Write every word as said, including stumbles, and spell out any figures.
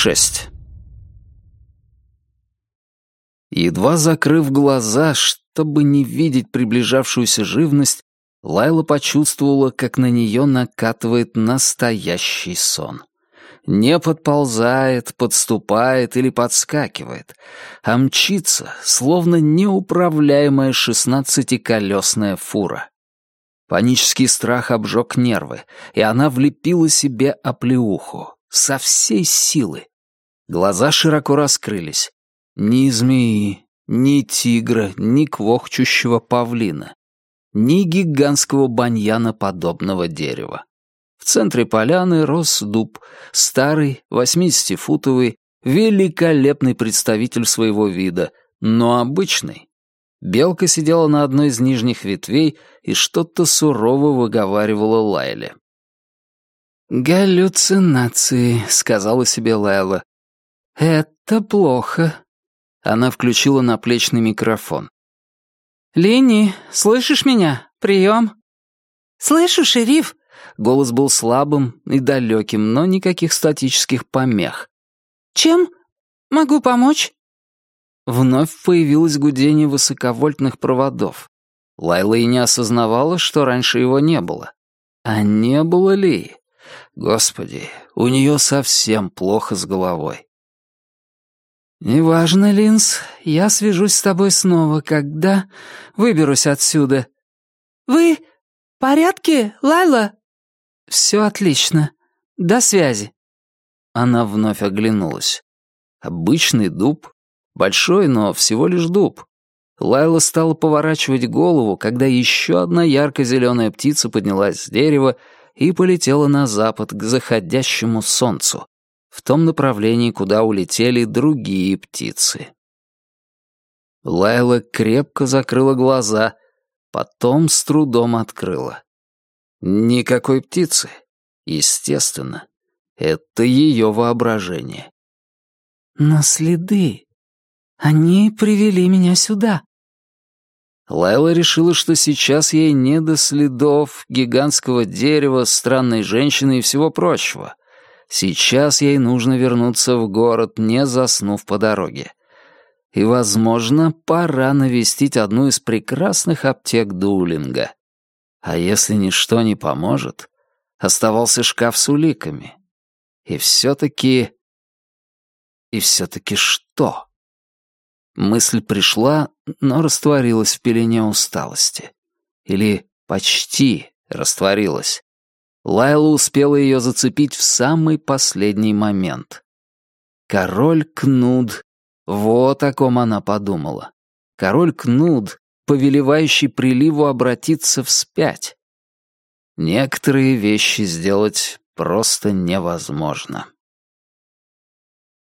шесть. Едва закрыв глаза, чтобы не видеть приближавшуюся живность, Лайла почувствовала, как на нее накатывает настоящий сон. Не подползает, подступает или подскакивает, а мчится, словно неуправляемая шестнадцатиколесная фура. Панический страх обжег нервы, и она влепила себе оплеуху со всей силы. Глаза широко раскрылись. Ни змеи, ни тигра, ни квохчущего павлина, ни гигантского баньяна подобного дерева. В центре поляны рос дуб, старый, восьмидесятифутовый, великолепный представитель своего вида, но обычный. Белка сидела на одной из нижних ветвей и что-то сурово выговаривала Лайле. «Галлюцинации», — сказала себе Лайла. «Это плохо». Она включила наплечный микрофон. «Линни, слышишь меня? Прием?» «Слышу, шериф!» Голос был слабым и далеким, но никаких статических помех. «Чем могу помочь?» Вновь появилось гудение высоковольтных проводов. Лайла и не осознавала, что раньше его не было. А не было ли? Господи, у нее совсем плохо с головой. «Неважно, Линз, я свяжусь с тобой снова, когда выберусь отсюда». «Вы в порядке, Лайла?» «Все отлично. До связи». Она вновь оглянулась. Обычный дуб. Большой, но всего лишь дуб. Лайла стала поворачивать голову, когда еще одна ярко-зеленая птица поднялась с дерева и полетела на запад к заходящему солнцу, в том направлении, куда улетели другие птицы. Лайла крепко закрыла глаза, потом с трудом открыла. Никакой птицы. Естественно. Это ее воображение. «Но следы, они привели меня сюда». Лайла решила, что сейчас ей не до следов гигантского дерева, странной женщины и всего прочего. Сейчас ей нужно вернуться в город, не заснув по дороге. И, возможно, пора навестить одну из прекрасных аптек Дулинга. А если ничто не поможет, оставался шкаф с уликами. И все-таки... И все-таки что? Мысль пришла, но растворилась в пелене усталости. Или почти растворилась. Лайла успела ее зацепить в самый последний момент. Король Кнуд, вот о ком она подумала. Король Кнуд, повелевающий приливу обратиться вспять. Некоторые вещи сделать просто невозможно.